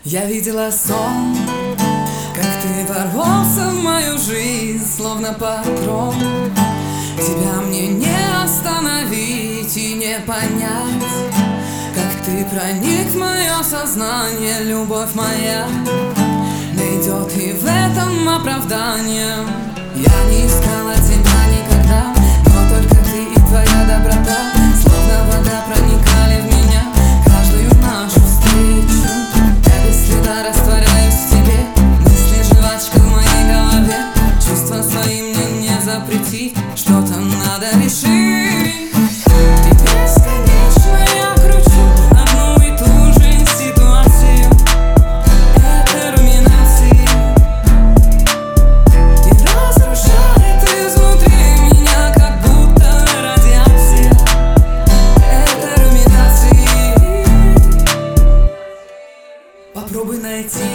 Я видела сон, как ты ворвался в мою жизнь, словно патрон. Тебя мне не остановить и не понять, как ты проник в мое сознание. Любовь моя найдет и в этом оправдание. Я не искала тебя никогда, но только ты и твоя доброта словно вода проникали в меня. Каждую нашу встречу я без следа растворяюсь в тебе. Мысли жвачка в моей голове, чувства свои мне не запретить. Что-то надо решить. И бесконечно я кручу одну и ту же ситуацию. Это руминации и разрушает изнутри меня, как будто радиация. Это руминации. Попробуй найти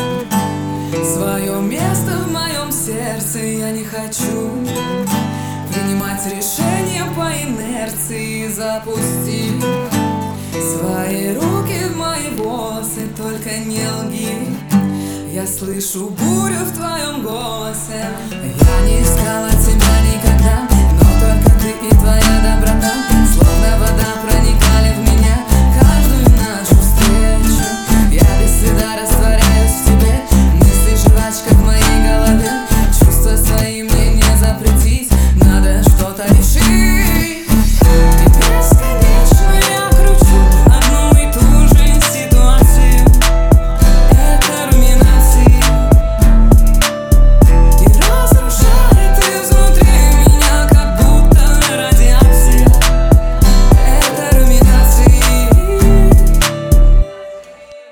свое место в моем сердце. Я не хочу принимать решения по инерции. Запусти свои руки в мои волосы, только не лги. Я слышу бурю в твоем голосе. Я не искала тебя никогда, но только ты и твоя доброта